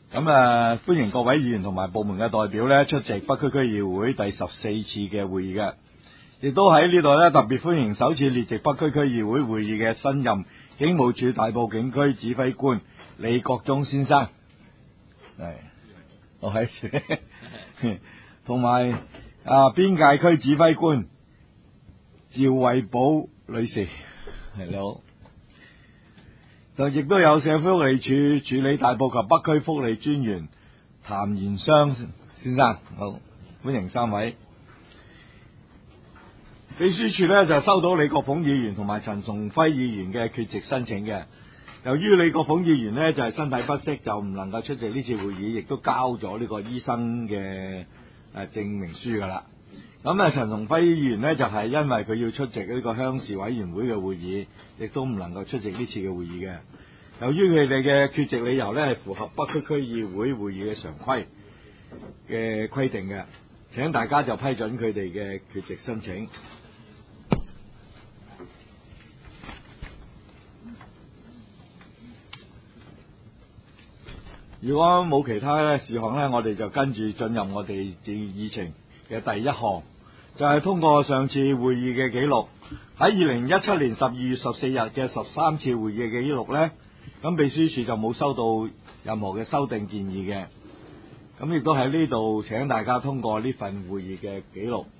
歡迎各位議員同埋部門嘅代表咧出席北區區議會第14次嘅會議嘅，亦都喺呢度咧特別歡迎首次列席北區區議會會議嘅新任警務處大埔警區指揮官李國忠先生，我喺同埋邊界區指揮官趙慧寶女士，你好。亦都有社會福利署處理大埔及北區福利專員譚延商先生，好，歡迎三位。秘書處呢就收到李國鳳議員同埋陳崇輝議員嘅缺席申請嘅。由於李國鳳議員呢就係身體不適，就唔能夠出席呢次會議，亦都交咗呢個醫生嘅證明書噶啦。陳崇輝議員呢就係因為佢要出席呢個鄉事委員會嘅會議，亦都唔能夠出席呢次嘅會議嘅。由於佢哋嘅缺席理由呢係符合北區區議會會議嘅常規嘅規定嘅，請大家就批准佢哋嘅缺席申請。如果冇其他事項呢，我哋就跟住進入我哋議程嘅第一項，就係通過上次會議嘅記錄。喺2017年12月14日嘅13次會議嘅記錄呢，咁秘書處就冇收到任何嘅修訂建議嘅，咁亦都喺呢度請大家通過呢份會議嘅記錄。